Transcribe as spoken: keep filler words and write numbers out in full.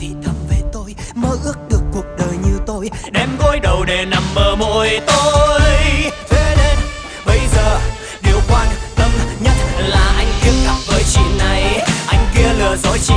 thì thầm về tôi, mơ ước được cuộc đời như tôi, đem gối đầu để nằm bờ môi tôi. Thế nên bây giờ điều quan tâm nhất là anh kia cặp với chị này, anh kia lừa dối chị